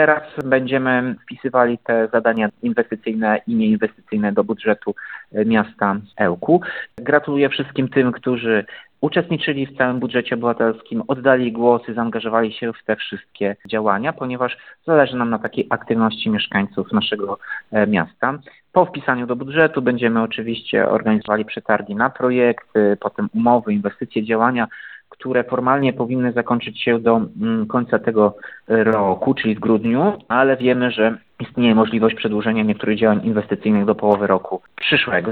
Teraz będziemy wpisywali te zadania inwestycyjne i nieinwestycyjne do budżetu miasta Ełku. Gratuluję wszystkim tym, którzy uczestniczyli w całym budżecie obywatelskim, oddali głosy, zaangażowali się w te wszystkie działania, ponieważ zależy nam na takiej aktywności mieszkańców naszego miasta. Po wpisaniu do budżetu będziemy oczywiście organizowali przetargi na projekty, potem umowy, inwestycje, działania, które formalnie powinny zakończyć się do końca tego roku, czyli w grudniu, ale wiemy, że istnieje możliwość przedłużenia niektórych działań inwestycyjnych do połowy roku przyszłego.